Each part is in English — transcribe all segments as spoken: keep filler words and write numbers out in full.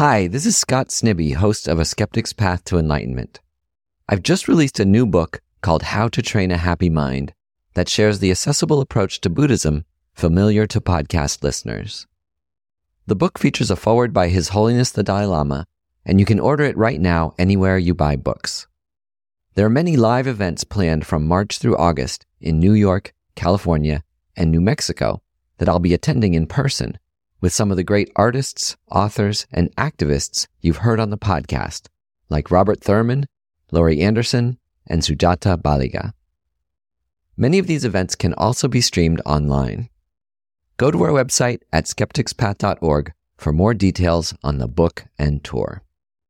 Hi, this is Scott Snibbe, host of A Skeptic's Path to Enlightenment. I've just released a new book called How to Train a Happy Mind that shares the accessible approach to Buddhism familiar to podcast listeners. The book features a foreword by His Holiness the Dalai Lama, and you can order it right now anywhere you buy books. There are many live events planned from March through August in New York, California, and New Mexico that I'll be attending in person with some of the great artists, authors, and activists you've heard on the podcast, like Robert Thurman, Laurie Anderson, and Sujata Baliga. Many of these events can also be streamed online. Go to our website at skeptics path dot org for more details on the book and tour.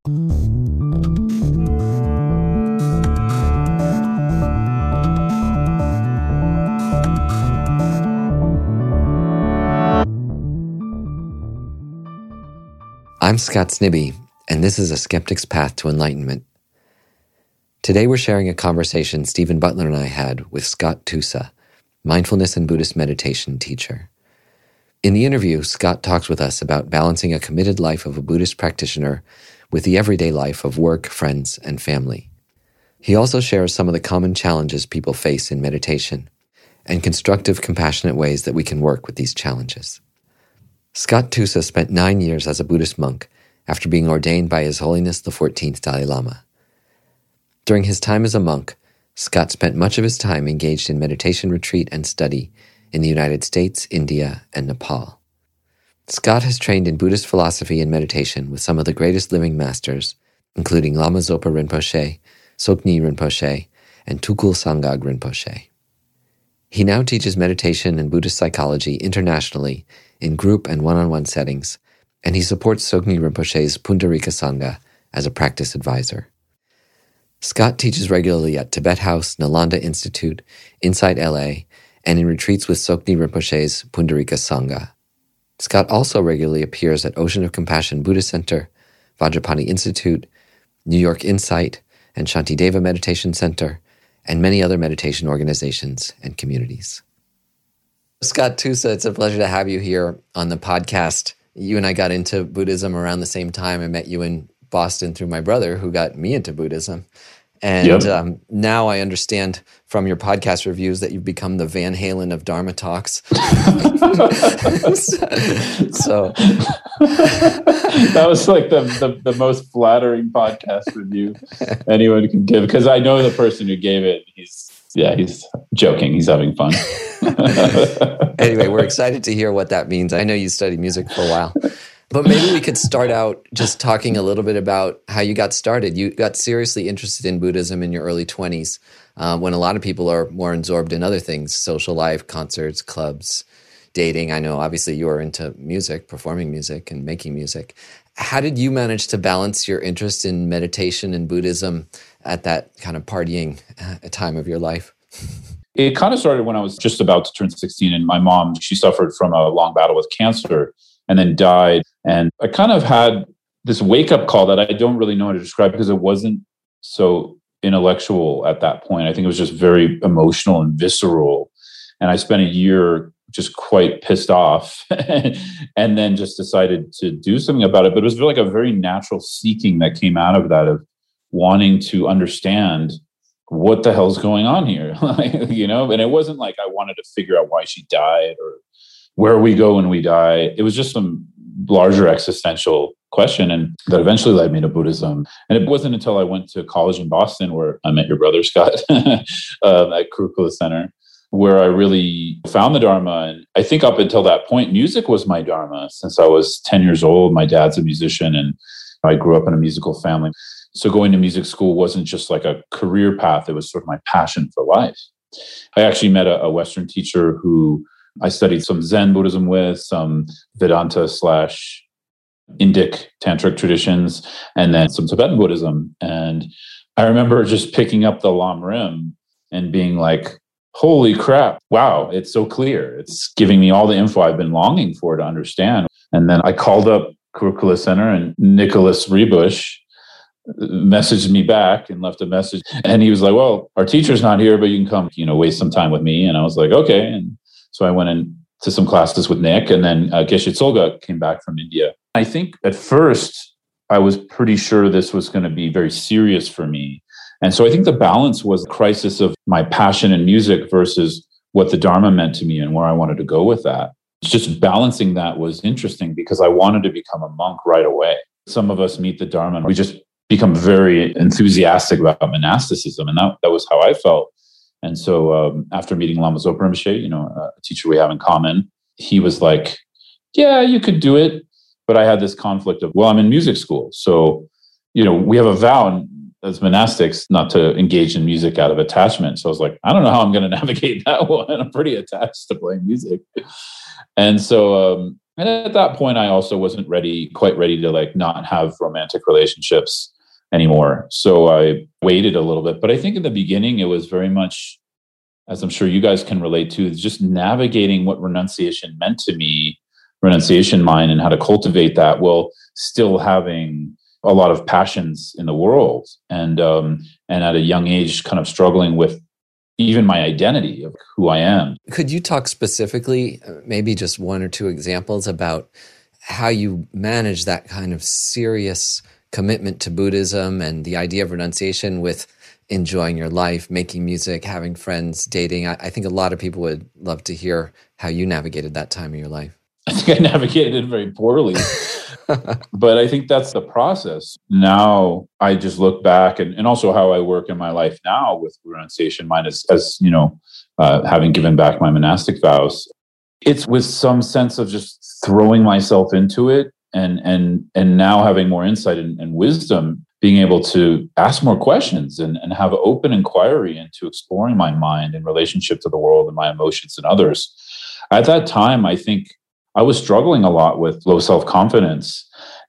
I'm Scott Snibbe, and this is A Skeptic's Path to Enlightenment. Today we're sharing a conversation Stephen Butler and I had with Scott Tusa, mindfulness and Buddhist meditation teacher. In the interview, Scott talks with us about balancing a committed life of a Buddhist practitioner with the everyday life of work, friends, and family. He also shares some of the common challenges people face in meditation and constructive, compassionate ways that we can work with these challenges. Scott Tusa spent nine years as a Buddhist monk after being ordained by His Holiness the fourteenth Dalai Lama. During his time as a monk, Scott spent much of his time engaged in meditation retreat and study in the United States, India, and Nepal. Scott has trained in Buddhist philosophy and meditation with some of the greatest living masters, including Lama Zopa Rinpoche, Soknyi Rinpoche, and Tukul Sangag Rinpoche. He now teaches meditation and Buddhist psychology internationally in group and one-on-one settings, and he supports Soknyi Rinpoche's Pundarika Sangha as a practice advisor. Scott teaches regularly at Tibet House, Nalanda Institute, Insight L A, and in retreats with Soknyi Rinpoche's Pundarika Sangha. Scott also regularly appears at Ocean of Compassion Buddhist Center, Vajrapani Institute, New York Insight, and Shantideva Meditation Center, and many other meditation organizations and communities. Scott Tusa, it's a pleasure to have you here on the podcast. You and I got into Buddhism around the same time. I met you in Boston through my brother, who got me into Buddhism. And yep. um, now I understand from your podcast reviews that you've become the Van Halen of Dharma Talks. so that was like the, the the most flattering podcast review anyone can give, because I know the person who gave it. He's yeah, he's joking. He's having fun. Anyway, we're excited to hear what that means. I know you studied music for a while. But maybe we could start out just talking a little bit about how you got started. You got seriously interested in Buddhism in your early twenties, uh, when a lot of people are more absorbed in other things, social life, concerts, clubs, dating. I know obviously you were into music, performing music and making music. How did you manage to balance your interest in meditation and Buddhism at that kind of partying uh, time of your life? It kind of started when I was just about to turn sixteen, and my mom, she suffered from a long battle with cancer and then died. And I kind of had this wake-up call that I don't really know how to describe, because it wasn't so intellectual at that point. I think it was just very emotional and visceral. And I spent a year just quite pissed off and then just decided to do something about it. But it was like a very natural seeking that came out of that, of wanting to understand what the hell's going on here, you know? And it wasn't like I wanted to figure out why she died or where we go when we die. It was just some larger existential question, and that eventually led me to Buddhism. And it wasn't until I went to college in Boston, where I met your brother, Scott, um, at Kurukula Center, where I really found the Dharma. And I think up until that point, music was my Dharma. Since I was ten years old, my dad's a musician, and I grew up in a musical family. So going to music school wasn't just like a career path. It was sort of my passion for life. I actually met a, a Western teacher who I studied some Zen Buddhism with, some Vedanta slash Indic tantric traditions, and then some Tibetan Buddhism. And I remember just picking up the Lam Rim and being like, holy crap, wow, it's so clear. It's giving me all the info I've been longing for to understand. And then I called up Kurukula Center, and Nicholas Rebush messaged me back and left a message. And he was like, well, our teacher's not here, but you can come, you know, waste some time with me. And I was like, okay. And so I went into some classes with Nick, and then uh, Geshe Tsolga came back from India. I think at first I was pretty sure this was going to be very serious for me. And so I think the balance was a crisis of my passion in music versus what the Dharma meant to me and where I wanted to go with that. Just balancing that was interesting because I wanted to become a monk right away. Some of us meet the Dharma and we just become very enthusiastic about monasticism. And that, that was how I felt. And so um, after meeting Lama Zopa Rinpoche, you know, a teacher we have in common, he was like, yeah, you could do it. But I had this conflict of, well, I'm in music school. So, you know, we have a vow as monastics not to engage in music out of attachment. So I was like, I don't know how I'm going to navigate that one. I'm pretty attached to playing music. And so, um, and at that point, I also wasn't ready, quite ready to like not have romantic relationships anymore. So I waited a little bit. But I think in the beginning, it was very much, as I'm sure you guys can relate to, just navigating what renunciation meant to me, renunciation mind, and how to cultivate that while still having a lot of passions in the world. And, um, and at a young age, kind of struggling with even my identity of who I am. Could you talk specifically, maybe just one or two examples about how you manage that kind of serious commitment to Buddhism and the idea of renunciation with enjoying your life, making music, having friends, dating? I, I think a lot of people would love to hear how you navigated that time of your life. I think I navigated it very poorly. But I think that's the process. Now I just look back and, and also how I work in my life now with renunciation mind as, as you know, uh, having given back my monastic vows. It's with some sense of just throwing myself into it and and and now having more insight and, and wisdom, being able to ask more questions and, and have open inquiry into exploring my mind in relationship to the world and my emotions and others. At that time, I think I was struggling a lot with low self-confidence.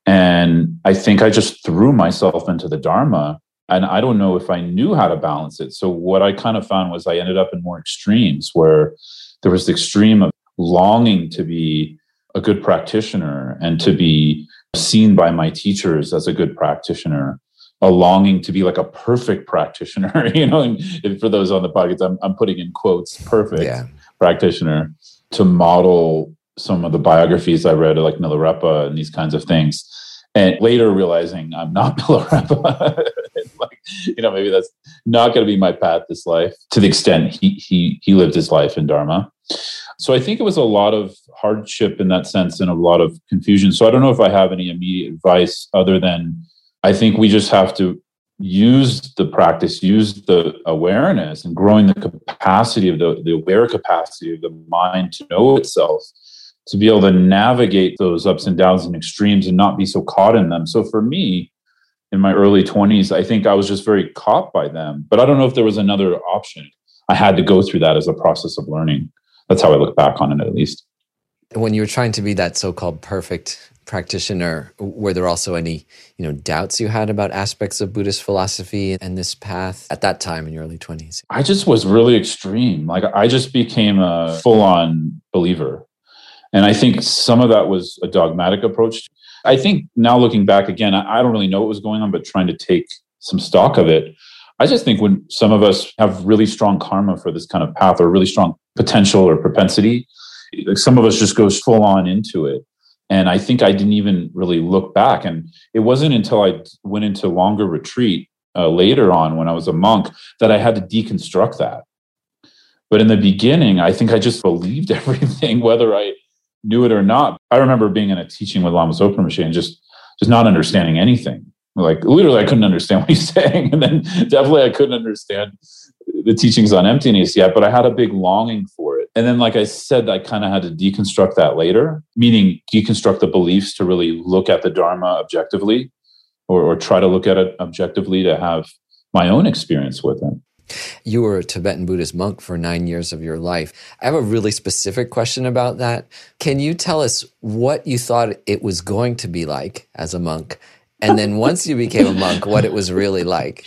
And I think I just threw myself into the Dharma. And I don't know if I knew how to balance it. So what I kind of found was I ended up in more extremes where there was the extreme of longing to be a good practitioner and to be seen by my teachers as a good practitioner, a longing to be like a perfect practitioner, you know, and if, for those on the podcast, I'm, I'm putting in quotes, perfect yeah. practitioner, to model some of the biographies I read, like Milarepa and these kinds of things. And later realizing I'm not Milarepa, like, you know, maybe that's not going to be my path this life to the extent he, he, he lived his life in Dharma. So I think it was a lot of hardship in that sense and a lot of confusion. So I don't know if I have any immediate advice other than I think we just have to use the practice, use the awareness and growing the capacity of the, the aware capacity of the mind to know itself, to be able to navigate those ups and downs and extremes and not be so caught in them. So for me, in my early twenties, I think I was just very caught by them. But I don't know if there was another option. I had to go through that as a process of learning. That's how I look back on it, at least. When you were trying to be that so-called perfect practitioner, were there also any, you know, doubts you had about aspects of Buddhist philosophy and this path at that time in your early twenties? I just was really extreme. Like I just became a full-on believer. And I think some of that was a dogmatic approach. I think now looking back again, I don't really know what was going on, but trying to take some stock of it. I just think when some of us have really strong karma for this kind of path or really strong potential or propensity, like some of us just goes full on into it. And I think I didn't even really look back. And it wasn't until I went into longer retreat uh, later on when I was a monk that I had to deconstruct that. But in the beginning, I think I just believed everything, whether I knew it or not. I remember being in a teaching with Lama Zopa Rinpoche and just, just not understanding anything. Like literally, I couldn't understand what he's saying. And then definitely I couldn't understand the teachings on emptiness yet, but I had a big longing for it. And then, like I said, I kind of had to deconstruct that later, meaning deconstruct the beliefs to really look at the Dharma objectively or, or try to look at it objectively to have my own experience with it. You were a Tibetan Buddhist monk for nine years of your life. I have a really specific question about that. Can you tell us what you thought it was going to be like as a monk? And then once you became a monk, what it was really like?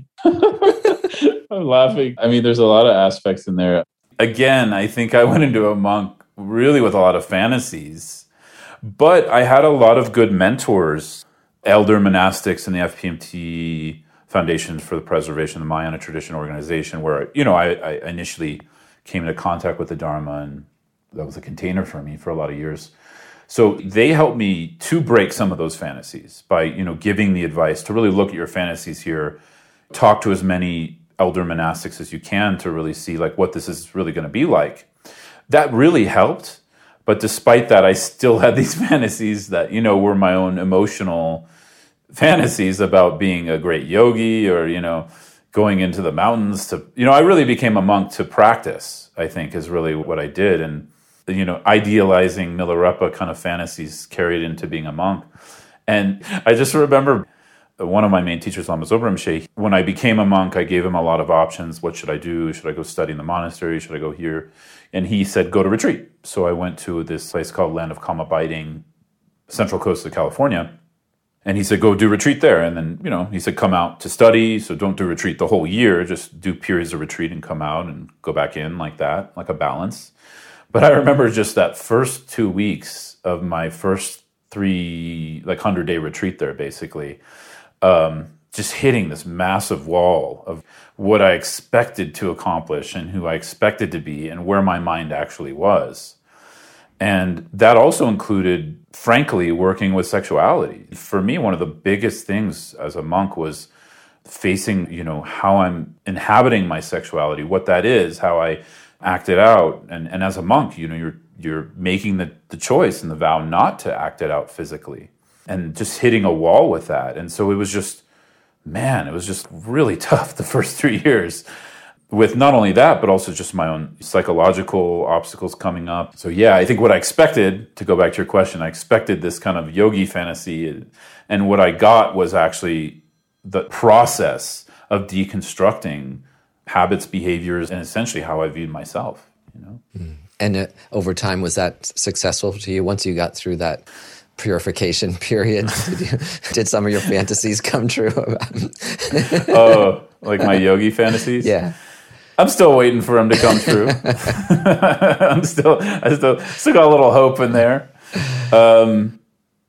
I'm laughing. I mean, there's a lot of aspects in there. Again, I think I went into a monk really with a lot of fantasies, but I had a lot of good mentors, elder monastics in the F P M T Foundation for the Preservation of the Mahayana Tradition organization, where, you know, I, I initially came into contact with the Dharma, and that was a container for me for a lot of years. So they helped me to break some of those fantasies by, you know, giving the advice to really look at your fantasies here, talk to as many elder monastics as you can to really see like what this is really going to be like. That really helped. But despite that, I still had these fantasies that, you know, were my own emotional fantasies about being a great yogi or, you know, going into the mountains to, you know, I really became a monk to practice, I think, is really what I did. And, you know, idealizing Milarepa kind of fantasies carried into being a monk. And I just remember one of my main teachers, Lama Zopa Rinpoche, when I became a monk, I gave him a lot of options. What should I do? Should I go study in the monastery? Should I go here? And he said, go to retreat. So I went to this place called Land of Kalma Biding, central coast of California. And he said, go do retreat there. And then, you know, he said, come out to study. So don't do retreat the whole year. Just do periods of retreat and come out and go back in like that, like a balance. But I remember just that first two weeks of my first three, like hundred-day retreat there, basically, um, just hitting this massive wall of what I expected to accomplish and who I expected to be and where my mind actually was. And that also included, frankly, working with sexuality. For me, one of the biggest things as a monk was facing, you know, how I'm inhabiting my sexuality, what that is, how I act it out. And, and as a monk, you know, you're you're making the, the choice and the vow not to act it out physically and just hitting a wall with that. And so it was just, man, it was just really tough the first three years with not only that, but also just my own psychological obstacles coming up. So yeah, I think what I expected, to go back to your question, I expected this kind of yogi fantasy. And what I got was actually the process of deconstructing habits, behaviors, and essentially how I viewed myself, you know? Mm. And uh, over time, was that successful to you once you got through that purification period? Did, you, did some of your fantasies come true? Oh, like my yogi fantasies? Yeah. I'm still waiting for them to come true. I'm still, I still, still got a little hope in there. Um,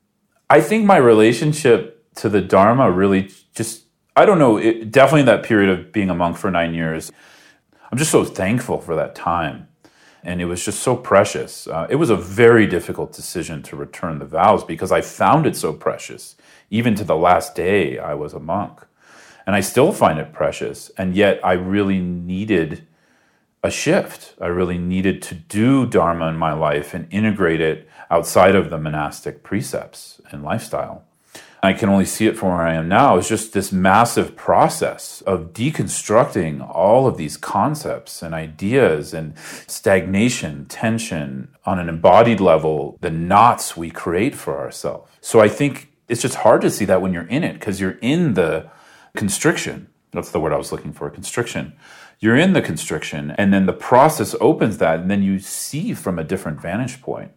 I think my relationship to the Dharma really just, I don't know, it, definitely that period of being a monk for nine years, I'm just so thankful for that time. And it was just so precious. Uh, it was a very difficult decision to return the vows because I found it so precious. Even to the last day I was a monk. And I still find it precious. And yet I really needed a shift. I really needed to do Dharma in my life and integrate it outside of the monastic precepts and lifestyle. I can only see it from where I am now. It's just this massive process of deconstructing all of these concepts and ideas and stagnation, tension on an embodied level, the knots we create for ourselves. So I think it's just hard to see that when you're in it because you're in the constriction. That's the word I was looking for, constriction. You're in the constriction and then the process opens that and then you see from a different vantage point.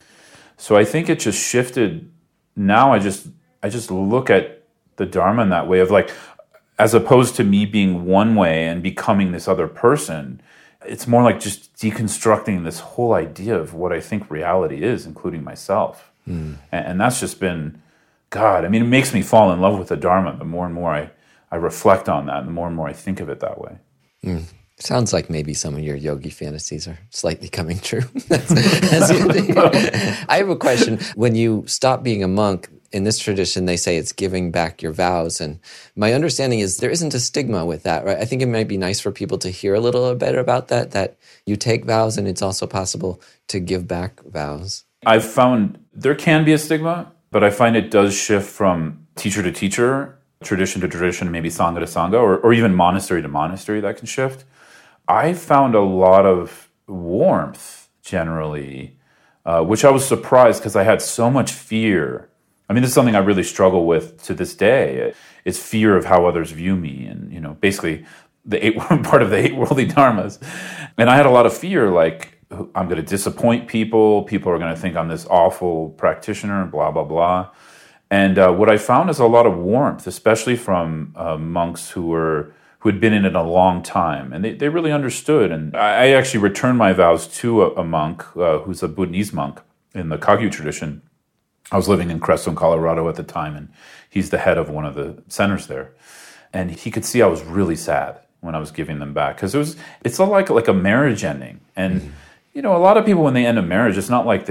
So I think it just shifted. Now I just... I just look at the Dharma in that way of like, as opposed to me being one way and becoming this other person, it's more like just deconstructing this whole idea of what I think reality is, including myself. Mm. And, and that's just been, God, I mean, it makes me fall in love with the Dharma. The more and more I, I reflect on that, the more and more I think of it that way. Mm. Sounds like maybe some of your yogi fantasies are slightly coming true. As you think. I have a question. When you stop being a monk, in this tradition, they say it's giving back your vows. And my understanding is there isn't a stigma with that, right? I think it might be nice for people to hear a little bit about that, that you take vows and it's also possible to give back vows. I've found there can be a stigma, but I find it does shift from teacher to teacher, tradition to tradition, maybe Sangha to Sangha, or, or even monastery to monastery that can shift. I found a lot of warmth generally, uh, which I was surprised because I had so much fear. I mean, this is something I really struggle with to this day. It's fear of how others view me and, you know, basically the eight part of the eight worldly dharmas. And I had a lot of fear, like, I'm going to disappoint people. People are going to think I'm this awful practitioner, blah, blah, blah. And uh, what I found is a lot of warmth, especially from uh, monks who were who had been in it a long time. And they, they really understood. And I, I actually returned my vows to a, a monk uh, who's a Bhutanese monk in the Kagyu tradition. I was living in Crestone, Colorado at the time, and he's the head of one of the centers there. And he could see I was really sad when I was giving them back because it was it's all like like a marriage ending. And mm-hmm. you know, a lot of people when they end a marriage, it's not like they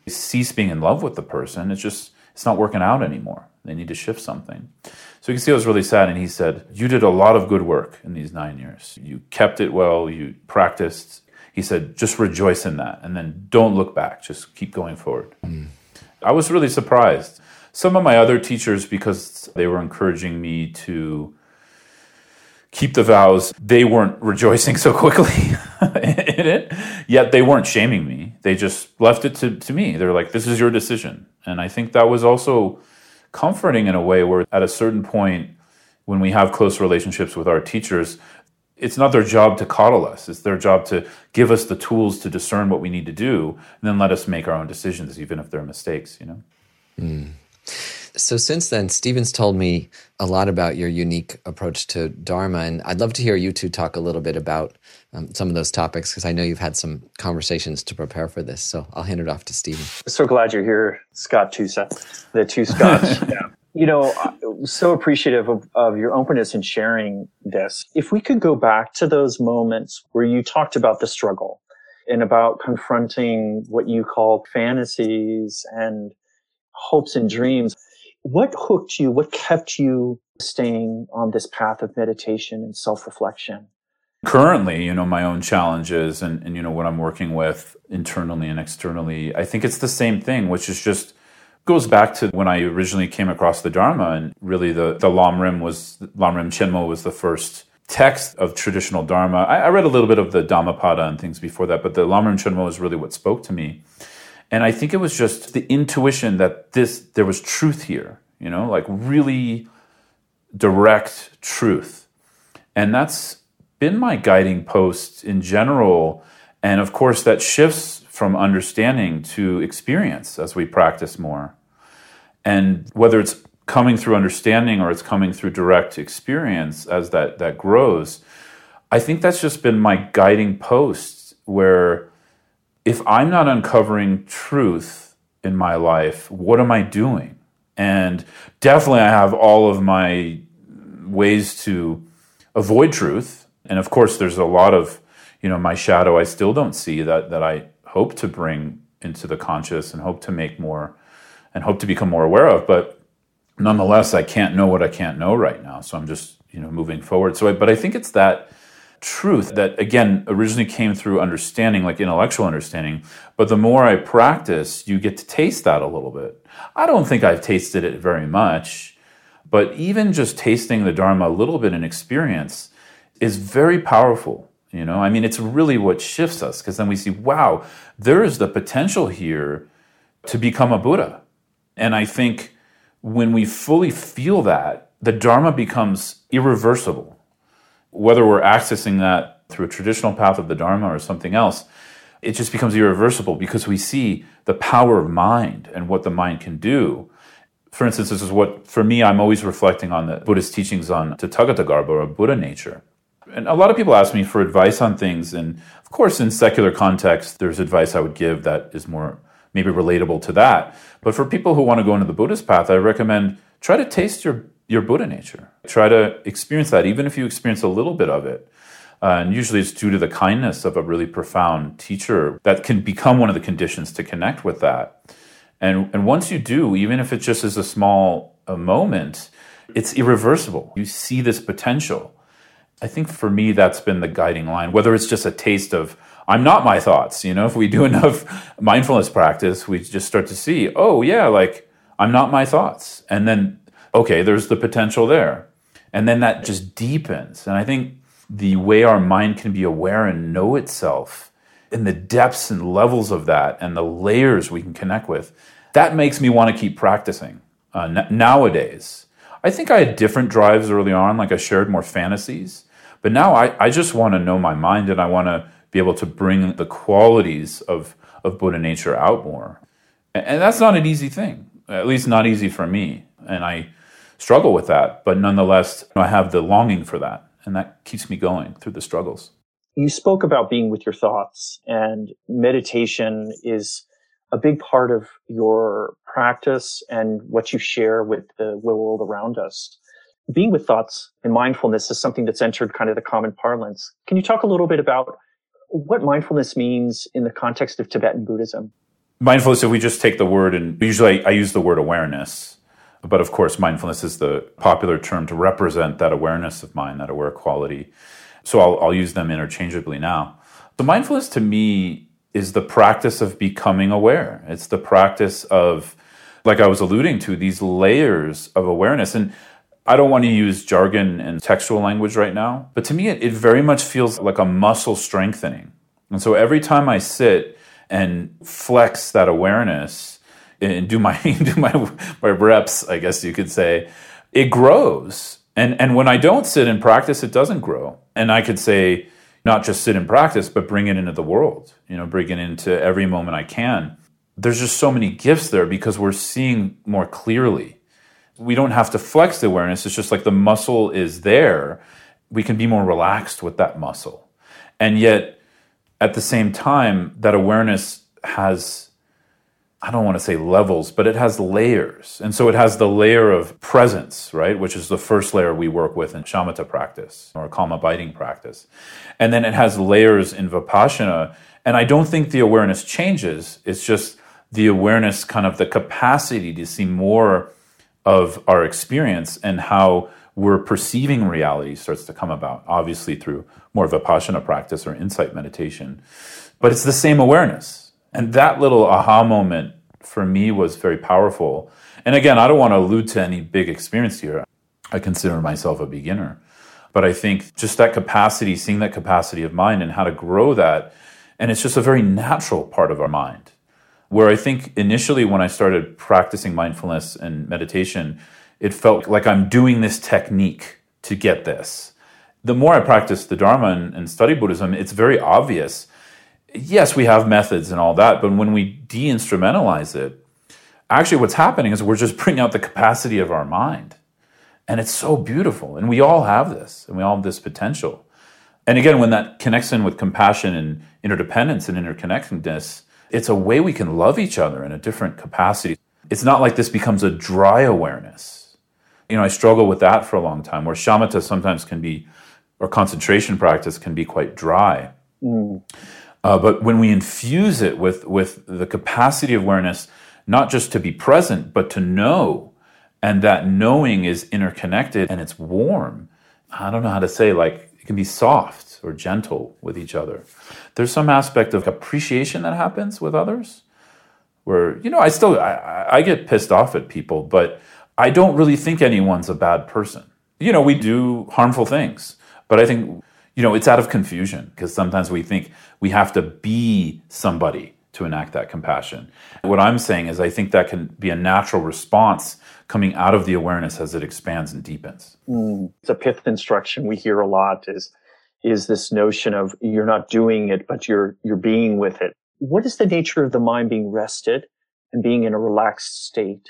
cease being in love with the person. It's just, it's not working out anymore. They need to shift something. So you can see I was really sad. And he said, you did a lot of good work in these nine years. You kept it well. You practiced. He said, just rejoice in that. And then don't look back. Just keep going forward. Mm. I was really surprised. Some of my other teachers, because they were encouraging me to keep the vows, they weren't rejoicing so quickly in it, yet they weren't shaming me. They just left it to, to me. They're like, this is your decision. And I think that was also comforting in a way where at a certain point, when we have close relationships with our teachers, it's not their job to coddle us. It's their job to give us the tools to discern what we need to do and then let us make our own decisions, even if they're mistakes, you know? Mm. So since then, Stephen's told me a lot about your unique approach to Dharma, and I'd love to hear you two talk a little bit about um, some of those topics, because I know you've had some conversations to prepare for this. So I'll hand it off to Stephen. So glad you're here, Scott Tusa, the two Scots. Yeah. You know, so appreciative of, of your openness in sharing this. If we could go back to those moments where you talked about the struggle and about confronting what you call fantasies and hopes and dreams, what hooked you? What kept you staying on this path of meditation and self-reflection? Currently, you know, my own challenges and, and, you know, what I'm working with internally and externally, I think it's the same thing, which is just goes back to when I originally came across the Dharma, and really the, the Lam Rim was, Lam Rim Chenmo was the first text of traditional Dharma. I, I read a little bit of the Dhammapada and things before that, but the Lam Rim Chenmo is really what spoke to me. And I think it was just the intuition that this, there was truth here, you know, like really direct truth. And that's been my guiding post in general. And of course, that shifts from understanding to experience as we practice more. And whether it's coming through understanding or it's coming through direct experience as that, that grows, I think that's just been my guiding post, where if I'm not uncovering truth in my life, what am I doing? And definitely I have all of my ways to avoid truth. And of course, there's a lot of, you know, my shadow I still don't see that, that I hope to bring into the conscious and hope to make more and hope to become more aware of. But nonetheless, I can't know what I can't know right now. So I'm just, you know, moving forward. So, I, but I think it's that truth that, again, originally came through understanding, like intellectual understanding. But the more I practice, you get to taste that a little bit. I don't think I've tasted it very much, but even just tasting the Dharma a little bit in experience is very powerful. You know, I mean, it's really what shifts us, because then we see, wow, there is the potential here to become a Buddha. And I think when we fully feel that, the Dharma becomes irreversible. Whether we're accessing that through a traditional path of the Dharma or something else, it just becomes irreversible because we see the power of mind and what the mind can do. For instance, this is what, for me, I'm always reflecting on the Buddhist teachings on Tathagata Garbha, or Buddha nature. And a lot of people ask me for advice on things. And of course, in secular context, there's advice I would give that is more maybe relatable to that. But for people who want to go into the Buddhist path, I recommend try to taste your, your Buddha nature. Try to experience that, even if you experience a little bit of it. Uh, and usually it's due to the kindness of a really profound teacher that can become one of the conditions to connect with that. And, and once you do, even if it just is a small a moment, it's irreversible. You see this potential. I think for me, that's been the guiding line, whether it's just a taste of, I'm not my thoughts. You know, if we do enough mindfulness practice, we just start to see, oh yeah, like I'm not my thoughts. And then, okay, there's the potential there. And then that just deepens. And I think the way our mind can be aware and know itself, and the depths and levels of that and the layers we can connect with, that makes me want to keep practicing uh, n- nowadays. I think I had different drives early on, like I shared more fantasies. But now I, I just want to know my mind, and I want to be able to bring the qualities of, of Buddha nature out more. And, and that's not an easy thing, at least not easy for me. And I struggle with that. But nonetheless, I have the longing for that. And that keeps me going through the struggles. You spoke about being with your thoughts, and meditation is a big part of your practice and what you share with the world around us. Being with thoughts and mindfulness is something that's entered kind of the common parlance. Can you talk a little bit about what mindfulness means in the context of Tibetan Buddhism? Mindfulness, if we just take the word, and usually I, I use the word awareness, but of course mindfulness is the popular term to represent that awareness of mind, that aware quality. So I'll, I'll use them interchangeably now. So mindfulness to me is the practice of becoming aware. It's the practice of, like I was alluding to, these layers of awareness. And I don't want to use jargon and textual language right now, but to me it, it very much feels like a muscle strengthening. And so every time I sit and flex that awareness and do my do my, my reps, I guess you could say, it grows. And and when I don't sit and practice, it doesn't grow. And I could say, not just sit and practice, but bring it into the world, you know, bring it into every moment I can. There's just so many gifts there because we're seeing more clearly. We don't have to flex the awareness. It's just like the muscle is there. We can be more relaxed with that muscle. And yet, at the same time, that awareness has, I don't want to say levels, but it has layers. And so it has the layer of presence, right? Which is the first layer we work with in shamatha practice or calm abiding practice. And then it has layers in vipassana. And I don't think the awareness changes. It's just the awareness, kind of the capacity to see more of our experience and how we're perceiving reality starts to come about, obviously through more vipassana practice or insight meditation. But it's the same awareness. And that little aha moment for me was very powerful. And again, I don't want to allude to any big experience here. I consider myself a beginner. But I think just that capacity, seeing that capacity of mind and how to grow that, and it's just a very natural part of our mind. Where I think initially when I started practicing mindfulness and meditation, it felt like I'm doing this technique to get this. The more I practice the Dharma and, and study Buddhism, it's very obvious. Yes, we have methods and all that, but when we de-instrumentalize it, actually what's happening is we're just bringing out the capacity of our mind. And it's so beautiful. And we all have this, and we all have this potential. And again, when that connects in with compassion and interdependence and interconnectedness, it's a way we can love each other in a different capacity. It's not like this becomes a dry awareness. You know, I struggle with that for a long time, where shamatha sometimes can be, or concentration practice can be quite dry. Mm. Uh, but when we infuse it with, with the capacity of awareness, not just to be present, but to know, and that knowing is interconnected and it's warm. I don't know how to say, like, it can be soft or gentle with each other. There's some aspect of appreciation that happens with others where, you know, I still, I, I get pissed off at people, but I don't really think anyone's a bad person. You know, we do harmful things, but I think, you know, it's out of confusion because sometimes we think we have to be somebody to enact that compassion. What I'm saying is I think that can be a natural response coming out of the awareness as it expands and deepens. Mm. It's a pith instruction we hear a lot is, is this notion of you're not doing it, but you're, you're being with it. What is the nature of the mind being rested and being in a relaxed state?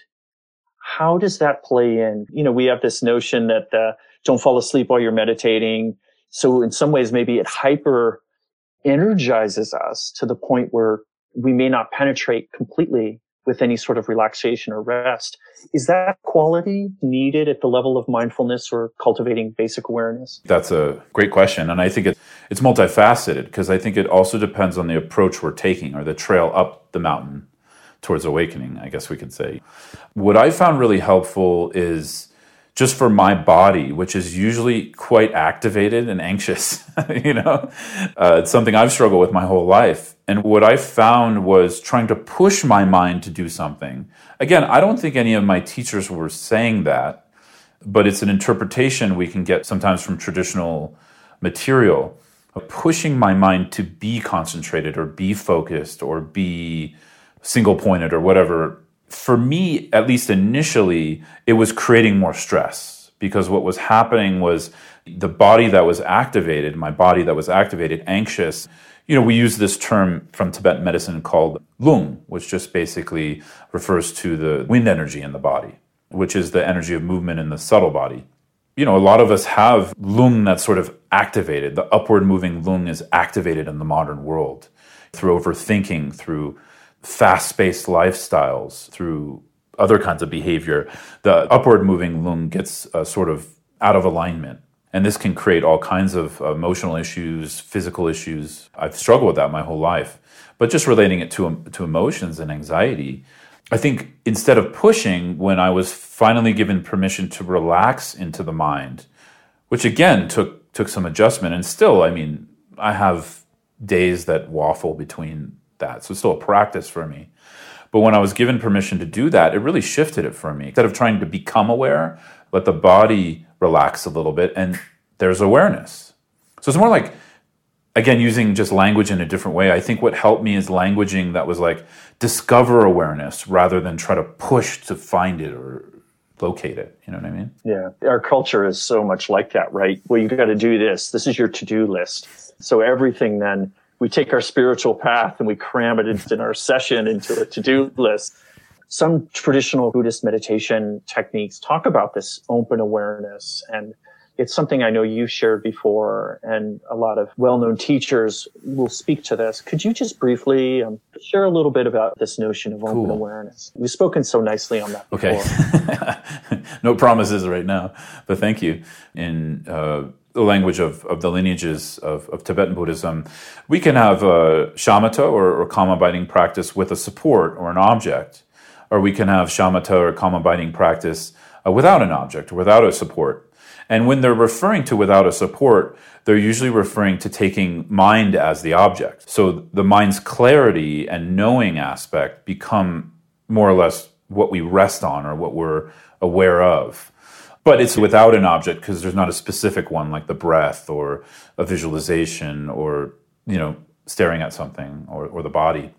How does that play in? You know, we have this notion that uh, don't fall asleep while you're meditating. So in some ways, maybe it hyper energizes us to the point where we may not penetrate completely with any sort of relaxation or rest. Is that quality needed at the level of mindfulness or cultivating basic awareness? That's a great question. And I think it, it's multifaceted because I think it also depends on the approach we're taking or the trail up the mountain towards awakening, I guess we could say. What I found really helpful is just for my body, which is usually quite activated and anxious, you know, uh, it's something I've struggled with my whole life. And what I found was trying to push my mind to do something. Again, I don't think any of my teachers were saying that, but it's an interpretation we can get sometimes from traditional material of pushing my mind to be concentrated or be focused or be single-pointed or whatever. For me, at least initially, it was creating more stress because what was happening was the body that was activated, my body that was activated, anxious. You know, we use this term from Tibetan medicine called lung, which just basically refers to the wind energy in the body, which is the energy of movement in the subtle body. You know, a lot of us have lung that's sort of activated. The upward moving lung is activated in the modern world through overthinking, through fast-paced lifestyles, through other kinds of behavior. The upward moving lung gets uh, sort of out of alignment. And this can create all kinds of emotional issues, physical issues. I've struggled with that my whole life. But just relating it to, to emotions and anxiety, I think instead of pushing, when I was finally given permission to relax into the mind, which again took took some adjustment, and still, I mean, I have days that waffle between that. So it's still a practice for me. But when I was given permission to do that, it really shifted it for me. Instead of trying to become aware, let the body relax a little bit, and there's awareness. So it's more like, again, using just language in a different way. I think what helped me is languaging that was like, discover awareness rather than try to push to find it or locate it. You know what I mean? Yeah. Our culture is so much like that, right? Well, you got to do this. This is your to-do list. So everything then, we take our spiritual path and we cram it into our session into a to-do list. Some traditional Buddhist meditation techniques talk about this open awareness, and it's something I know you've shared before, and a lot of well-known teachers will speak to this. Could you just briefly um, share a little bit about this notion of open cool. awareness? You've spoken so nicely on that before. Okay. No promises right now, but thank you. In uh, the language of, of the lineages of, of Tibetan Buddhism, we can have a shamatha or, or calm abiding practice with a support or an object, or we can have shamatha or calm abiding practice uh, without an object or without a support. And when they're referring to without a support, they're usually referring to taking mind as the object. So the mind's clarity and knowing aspect become more or less what we rest on or what we're aware of. But it's without an object because there's not a specific one like the breath or a visualization or, you know, staring at something or, or the body.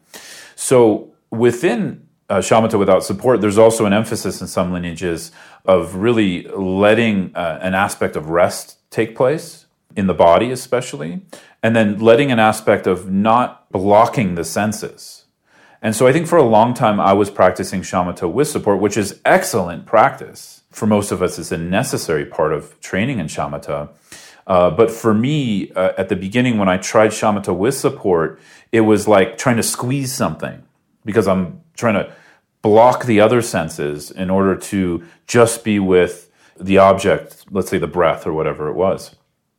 So within Uh, shamatha without support, there's also an emphasis in some lineages of really letting uh, an aspect of rest take place, in the body especially, and then letting an aspect of not blocking the senses. And so I think for a long time I was practicing shamatha with support, which is excellent practice. For most of us, it's a necessary part of training in shamatha. Uh, but for me, uh, at the beginning when I tried shamatha with support, it was like trying to squeeze something because I'm trying to block the other senses in order to just be with the object, let's say the breath or whatever it was.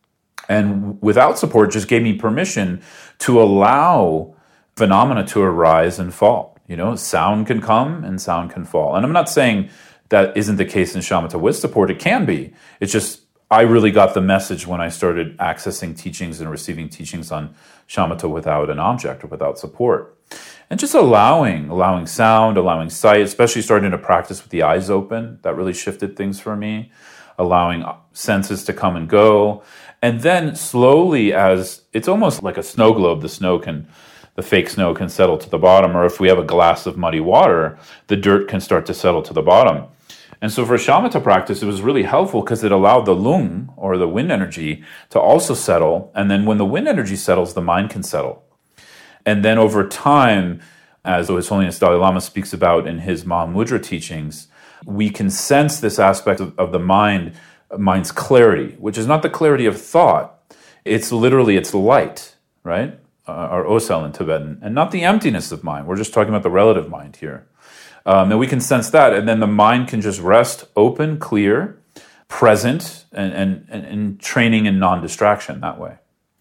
And without support just gave me permission to allow phenomena to arise and fall. You know, sound can come and sound can fall. And I'm not saying that isn't the case in shamatha with support. It can be. It's just I really got the message when I started accessing teachings and receiving teachings on shamatha without an object or without support. And just allowing, allowing sound, allowing sight, especially starting to practice with the eyes open, that really shifted things for me. Allowing senses to come and go. And then slowly as, it's almost like a snow globe, the snow can, the fake snow can settle to the bottom. Or if we have a glass of muddy water, the dirt can start to settle to the bottom. And so for shamatha practice, it was really helpful because it allowed the lung, or the wind energy, to also settle. And then when the wind energy settles, the mind can settle. And then over time, as His Holiness Dalai Lama speaks about in his Mahamudra teachings, we can sense this aspect of, of the mind, mind's clarity, which is not the clarity of thought. It's literally, it's light, right? Uh, or osel in Tibetan, and not the emptiness of mind. We're just talking about the relative mind here. Um, and we can sense that, and then the mind can just rest open, clear, present, and, and, and, and training in non-distraction that way.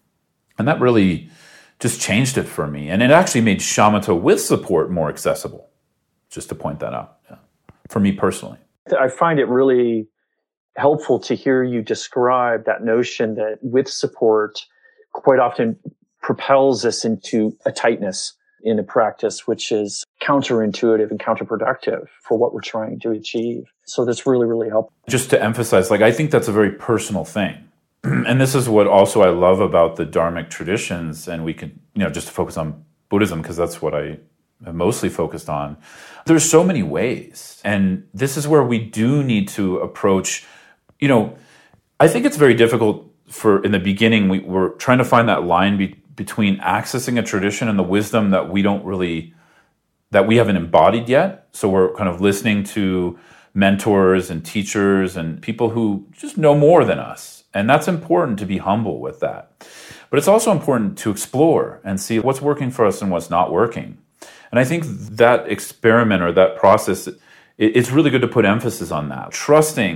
And that really just changed it for me. And it actually made shamatha with support more accessible, just to point that out, yeah. For me personally. I find it really helpful to hear you describe that notion that with support quite often propels us into a tightness in a practice, which is counterintuitive and counterproductive for what we're trying to achieve. So that's really, really helpful. Just to emphasize, like, I think that's a very personal thing. And this is what also I love about the Dharmic traditions, and we can, you know, just to focus on Buddhism, because that's what I have mostly focused on. There's so many ways. And this is where we do need to approach, you know, I think it's very difficult for, in the beginning, we, we're trying to find that line be, between accessing a tradition and the wisdom that we don't really, that we haven't embodied yet. So we're kind of listening to mentors and teachers and people who just know more than us. And that's important to be humble with that. But it's also important to explore and see what's working for us and what's not working. And I think that experiment or that process, it's really good to put emphasis on that. Trusting,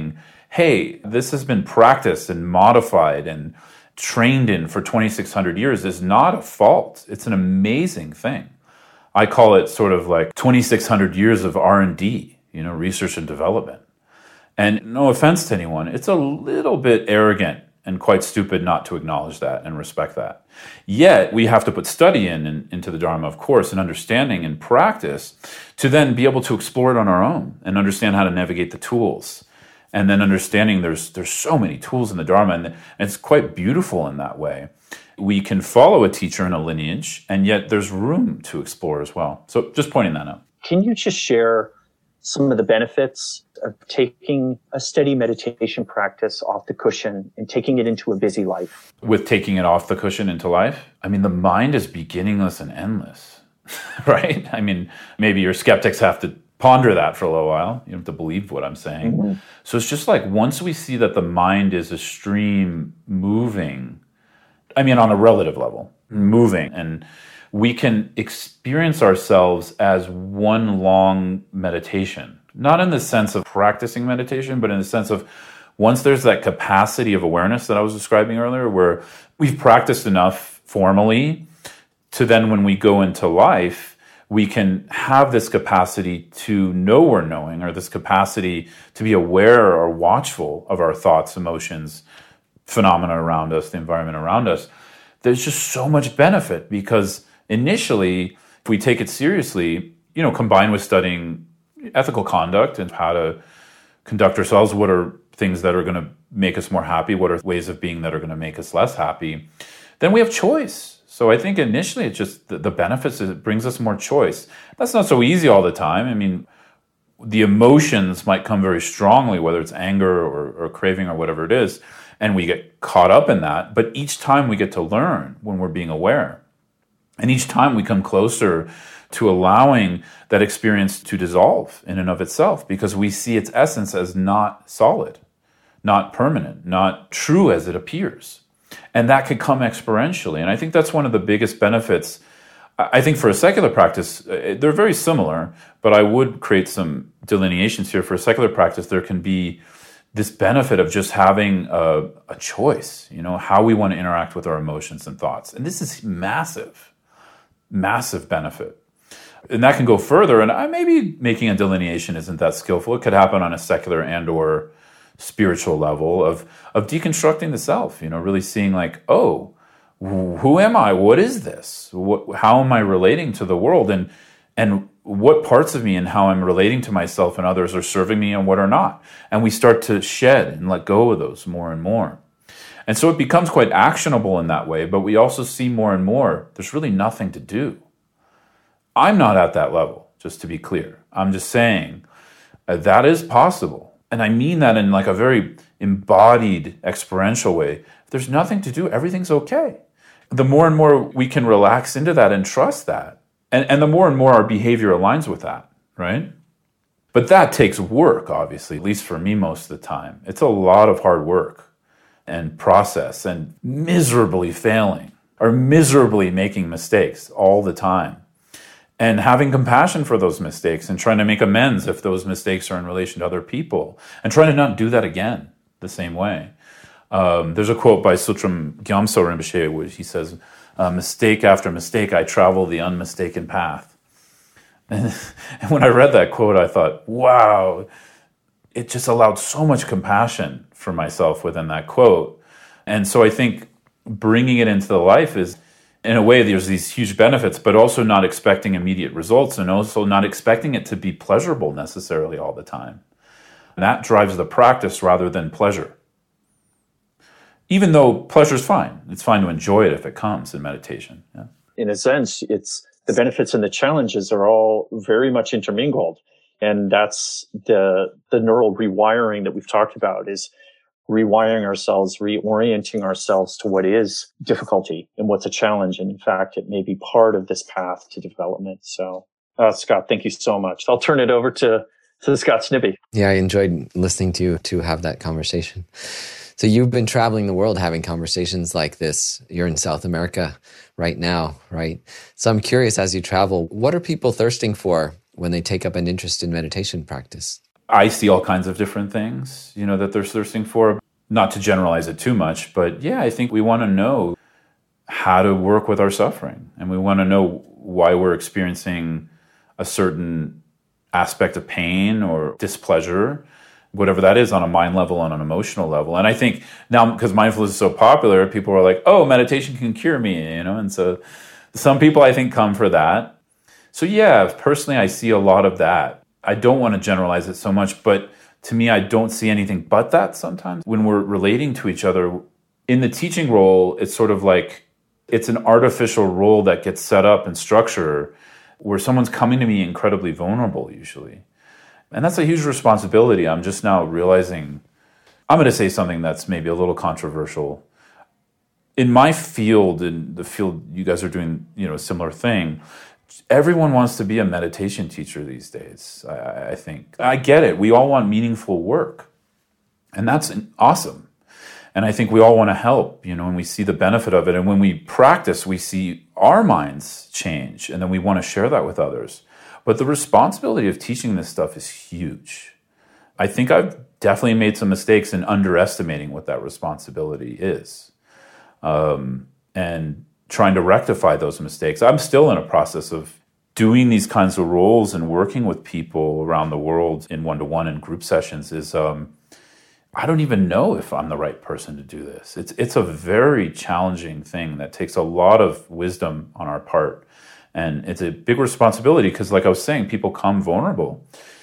hey, this has been practiced and modified and trained in for twenty-six hundred years is not a fault. It's an amazing thing. I call it sort of like twenty-six hundred years of R and D, you know, research and development. And no offense to anyone, it's a little bit arrogant and quite stupid not to acknowledge that and respect that. Yet, we have to put study in, in into the Dharma, of course, and understanding and practice to then be able to explore it on our own and understand how to navigate the tools. And then understanding there's there's so many tools in the Dharma, and it's quite beautiful in that way. We can follow a teacher in a lineage, and yet there's room to explore as well. So just pointing that out. Can you just share some of the benefits of taking a steady meditation practice off the cushion and taking it into a busy life? With taking it off the cushion into life? I mean, the mind is beginningless and endless, right? I mean, maybe your skeptics have to ponder that for a little while. You don't have to believe what I'm saying. Mm-hmm. So it's just like once we see that the mind is a stream moving, I mean, on a relative level, moving, and we can experience ourselves as one long meditation, not in the sense of practicing meditation, but in the sense of once there's that capacity of awareness that I was describing earlier, where we've practiced enough formally to then when we go into life, we can have this capacity to know we're knowing, or this capacity to be aware or watchful of our thoughts, emotions, phenomena around us, the environment around us. There's just so much benefit because initially, if we take it seriously, you know, combined with studying ethical conduct and how to conduct ourselves, what are things that are going to make us more happy, what are ways of being that are going to make us less happy, then we have choice. So I think initially it's just the, the benefits, it brings us more choice. That's not so easy all the time. I mean, the emotions might come very strongly, whether it's anger or, or craving or whatever it is, and we get caught up in that. But each time we get to learn when we're being aware. And each time we come closer to allowing that experience to dissolve in and of itself because we see its essence as not solid, not permanent, not true as it appears. And that could come experientially. And I think that's one of the biggest benefits. I think for a secular practice, they're very similar, but I would create some delineations here. For a secular practice, there can be this benefit of just having a, a choice, you know, how we want to interact with our emotions and thoughts. And this is massive, massive benefit. And that can go further. And I maybe making a delineation isn't that skillful. It could happen on a secular and or spiritual level of of deconstructing the self, you know, really seeing like, oh, who am I? What is this? What, how am I relating to the world? And and what parts of me and how I'm relating to myself and others are serving me and what are not? And we start to shed and let go of those more and more. And so it becomes quite actionable in that way, but we also see more and more, there's really nothing to do. I'm not at that level, just to be clear. I'm just saying uh, that is possible. And I mean that in like a very embodied, experiential way. If there's nothing to do, everything's okay. The more and more we can relax into that and trust that, and, and the more and more our behavior aligns with that, right? But that takes work, obviously, at least for me most of the time. It's a lot of hard work and process and miserably failing or miserably making mistakes all the time. And having compassion for those mistakes and trying to make amends if those mistakes are in relation to other people and trying to not do that again the same way. Um, there's a quote by Sutram Gyamso Rinpoche where he says, uh, mistake after mistake, I travel the unmistaken path. And, and when I read that quote, I thought, wow, it just allowed so much compassion for myself within that quote. And so I think bringing it into the life is, in a way, there's these huge benefits, but also not expecting immediate results and also not expecting it to be pleasurable necessarily all the time. And that drives the practice rather than pleasure. Even though pleasure is fine. It's fine to enjoy it if it comes in meditation. Yeah. In a sense, it's the benefits and the challenges are all very much intermingled. And that's the the neural rewiring that we've talked about is rewiring ourselves, reorienting ourselves to what is difficulty and what's a challenge. And in fact, it may be part of this path to development. So, uh, Scott, thank you so much. I'll turn it over to, to Scott Snibbe. Yeah, I enjoyed listening to you to have that conversation. So you've been traveling the world having conversations like this. You're in South America right now, right? So I'm curious, as you travel, what are people thirsting for when they take up an interest in meditation practice? I see all kinds of different things, you know, that they're searching for. Not to generalize it too much, but yeah, I think we want to know how to work with our suffering. And we want to know why we're experiencing a certain aspect of pain or displeasure, whatever that is on a mind level, on an emotional level. And I think now, because mindfulness is so popular, people are like, oh, meditation can cure me, you know? And so some people, I think, come for that. So yeah, personally, I see a lot of that. I don't want to generalize it so much, but to me, I don't see anything but that sometimes. When we're relating to each other, in the teaching role, it's sort of like, it's an artificial role that gets set up in structure where someone's coming to me incredibly vulnerable, usually. And that's a huge responsibility. I'm just now realizing, I'm going to say something that's maybe a little controversial. In my field, in the field you guys are doing, you know, a similar thing, everyone wants to be a meditation teacher these days, I, I think. I get it. We all want meaningful work. And that's awesome. And I think we all want to help, you know, and we see the benefit of it. And when we practice, we see our minds change. And then we want to share that with others. But the responsibility of teaching this stuff is huge. I think I've definitely made some mistakes in underestimating what that responsibility is. Um, and trying to rectify those mistakes. I'm still in a process of doing these kinds of roles and working with people around the world in one-to-one and group sessions is, um, I don't even know if I'm the right person to do this. It's it's a very challenging thing that takes a lot of wisdom on our part. And it's a big responsibility because, like I was saying, people come vulnerable.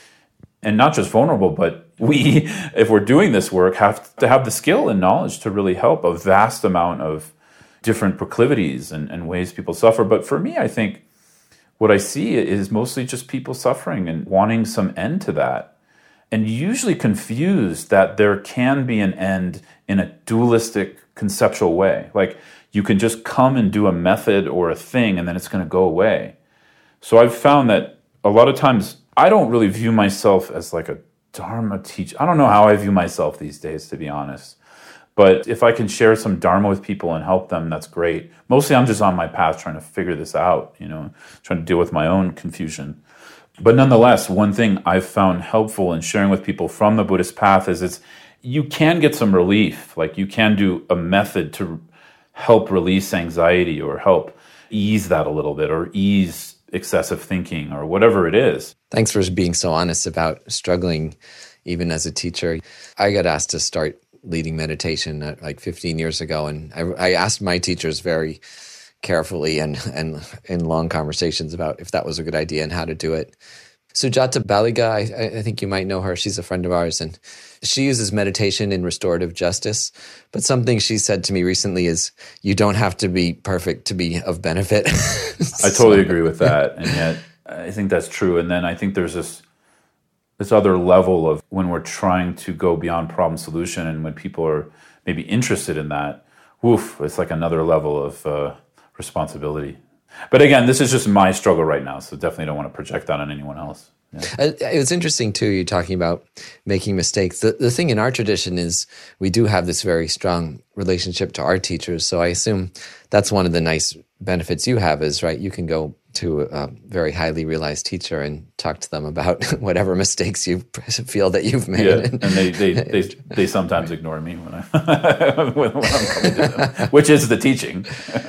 And not just vulnerable, but we, if we're doing this work, have to have the skill and knowledge to really help a vast amount of different proclivities and, and ways people suffer. But for me, I think what I see is mostly just people suffering and wanting some end to that. And usually confused that there can be an end in a dualistic conceptual way. Like you can just come and do a method or a thing and then it's going to go away. So I've found that a lot of times I don't really view myself as like a Dharma teacher. I don't know how I view myself these days, to be honest. But if I can share some Dharma with people and help them, that's great. Mostly I'm just on my path trying to figure this out, you know, trying to deal with my own confusion. But nonetheless, one thing I've found helpful in sharing with people from the Buddhist path is it's, you can get some relief. Like you can do a method to help release anxiety or help ease that a little bit or ease excessive thinking or whatever it is. Thanks for being so honest about struggling even as a teacher. I got asked to start leading meditation at like fifteen years ago. And I, I asked my teachers very carefully and, and in long conversations about if that was a good idea and how to do it. Sujata Baliga, I, I think you might know her. She's a friend of ours, and she uses meditation in restorative justice. But something she said to me recently is, you don't have to be perfect to be of benefit. I totally agree with that. And yet I think that's true. And then I think there's this this other level of when we're trying to go beyond problem solution and when people are maybe interested in that, woof, it's like another level of uh, responsibility. But again, this is just my struggle right now, so definitely don't want to project that on anyone else. Yeah. It was interesting, too, you talking about making mistakes. The, the thing in our tradition is we do have this very strong relationship to our teachers, so I assume that's one of the nice benefits you have is, right, you can go to a very highly realized teacher and talk to them about whatever mistakes you feel that you've made. Yeah, and they they, they, they sometimes ignore me when, I, when I'm coming to them, which is the teaching.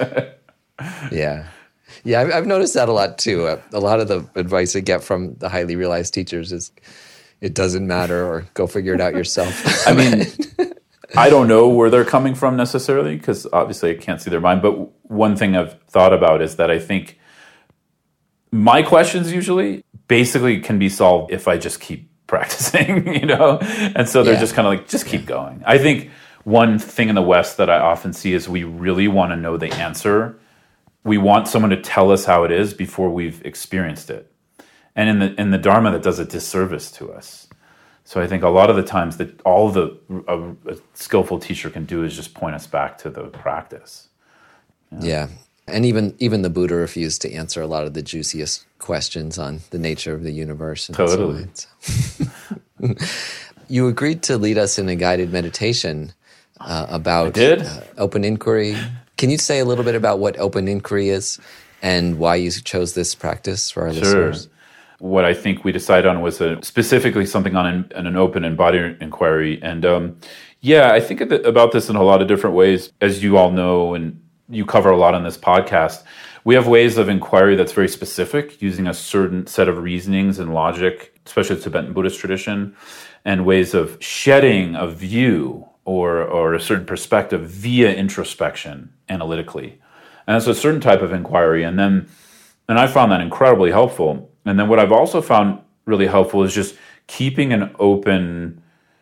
Yeah. Yeah, I've noticed that a lot too. Uh, a lot of the advice I get from the highly realized teachers is it doesn't matter or go figure it out yourself. I mean, I don't know where they're coming from necessarily because obviously I can't see their mind. But one thing I've thought about is that I think my questions usually basically can be solved if I just keep practicing, you know? And so they're yeah. just kind of like, just keep going. I think one thing in the West that I often see is we really want to know the answer. We want someone to tell us how it is before we've experienced it. And in the in the Dharma, that does a disservice to us. So I think a lot of the times that all the a, a skillful teacher can do is just point us back to the practice. You know? Yeah. And even even the Buddha refused to answer a lot of the juiciest questions on the nature of the universe. And totally. So on. You agreed to lead us in a guided meditation uh, about I did? Uh, open inquiry. Can you say a little bit about what open inquiry is and why you chose this practice for our sure. listeners? what I think we decided on was a, specifically something on an, an open embodied inquiry. And um, yeah, I think about this in a lot of different ways. As you all know, and you cover a lot on this podcast, we have ways of inquiry that's very specific, using a certain set of reasonings and logic, especially the Tibetan Buddhist tradition, and ways of shedding a view or, or a certain perspective via introspection analytically. And that's a certain type of inquiry. And then, and I found that incredibly helpful. And then what I've also found really helpful is just keeping an open,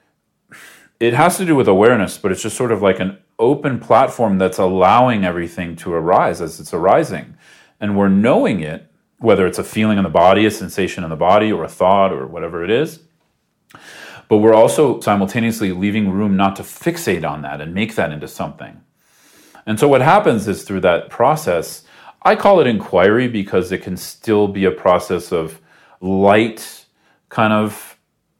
it has to do with awareness, but it's just sort of like an open platform that's allowing everything to arise as it's arising. And we're knowing it, whether it's a feeling in the body, a sensation in the body, or a thought, or whatever it is. But we're also simultaneously leaving room not to fixate on that and make that into something. And so what happens is through that process, I call it inquiry because it can still be a process of light kind of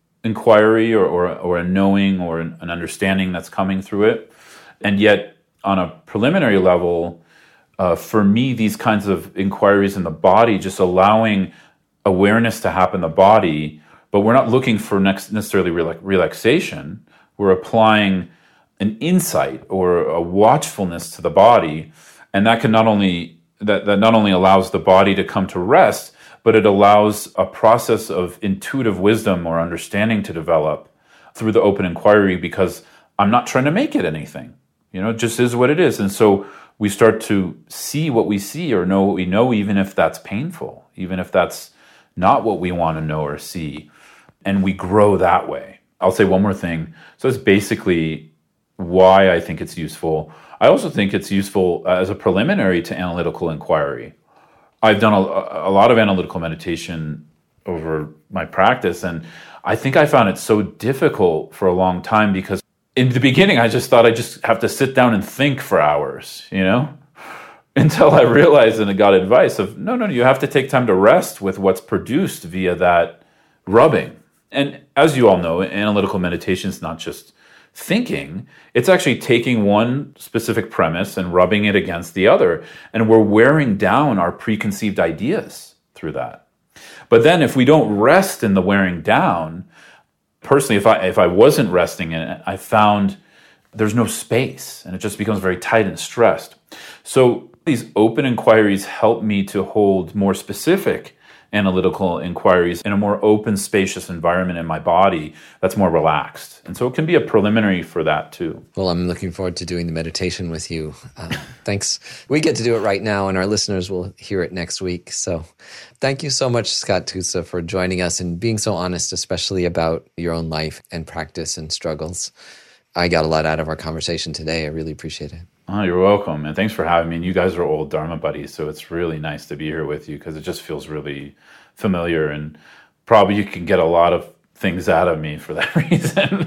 inquiry or, or, or a knowing or an understanding that's coming through it. And yet, on a preliminary level, uh, for me, these kinds of inquiries in the body, just allowing awareness to happen in the body, but we're not looking for next, necessarily relax, relaxation. We're applying an insight or a watchfulness to the body, and that can not only that, that not only allows the body to come to rest, but it allows a process of intuitive wisdom or understanding to develop through the open inquiry, because I'm not trying to make it anything. You know, it just is what it is. And so we start to see what we see or know what we know, even if that's painful, even if that's not what we want to know or see. And we grow that way. I'll say one more thing. So it's basically why I think it's useful. I also think it's useful as a preliminary to analytical inquiry. I've done a, a lot of analytical meditation over my practice, and I think I found it so difficult for a long time because in the beginning, I just thought I just have to sit down and think for hours, you know, until I realized and I got advice of, no, no, you have to take time to rest with what's produced via that rubbing. And as you all know, analytical meditation is not just thinking, it's actually taking one specific premise and rubbing it against the other. And we're wearing down our preconceived ideas through that. But then if we don't rest in the wearing down, personally, if I if I wasn't resting in it, I found there's no space and it just becomes very tight and stressed. So these open inquiries help me to hold more specific analytical inquiries in a more open, spacious environment in my body that's more relaxed. And so it can be a preliminary for that too. Well, I'm looking forward to doing the meditation with you. Uh, thanks. We get to do it right now, and our listeners will hear it next week. So thank you so much, Scott Tusa, for joining us and being so honest, especially about your own life and practice and struggles. I got a lot out of our conversation today. I really appreciate it. Oh, you're welcome. And thanks for having me. And you guys are old Dharma buddies, so it's really nice to be here with you because it just feels really familiar, and probably you can get a lot of things out of me for that reason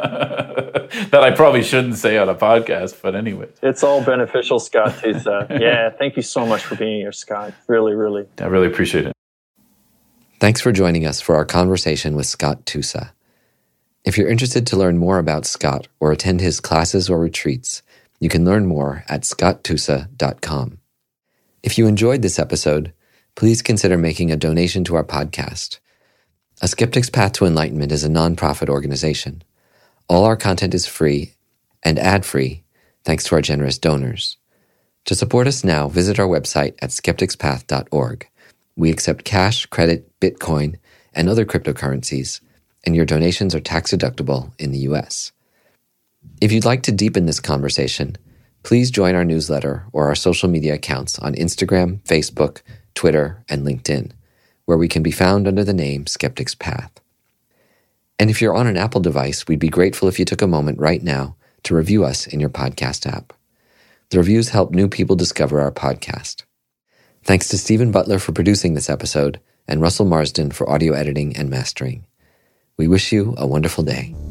that I probably shouldn't say on a podcast, but anyway. It's all beneficial, Scott Tusa. Yeah, thank you so much for being here, Scott. Really, really. I really appreciate it. Thanks for joining us for our conversation with Scott Tusa. If you're interested to learn more about Scott or attend his classes or retreats, you can learn more at scott tusa dot com. If you enjoyed this episode, please consider making a donation to our podcast. A Skeptic's Path to Enlightenment is a nonprofit organization. All our content is free and ad-free thanks to our generous donors. To support us now, visit our website at skeptics path dot org. We accept cash, credit, Bitcoin, and other cryptocurrencies, and your donations are tax-deductible in the U S. If you'd like to deepen this conversation, please join our newsletter or our social media accounts on Instagram, Facebook, Twitter, and LinkedIn, where we can be found under the name Skeptic's Path. And if you're on an Apple device, we'd be grateful if you took a moment right now to review us in your podcast app. The reviews help new people discover our podcast. Thanks to Stephen Butler for producing this episode and Russell Marsden for audio editing and mastering. We wish you a wonderful day.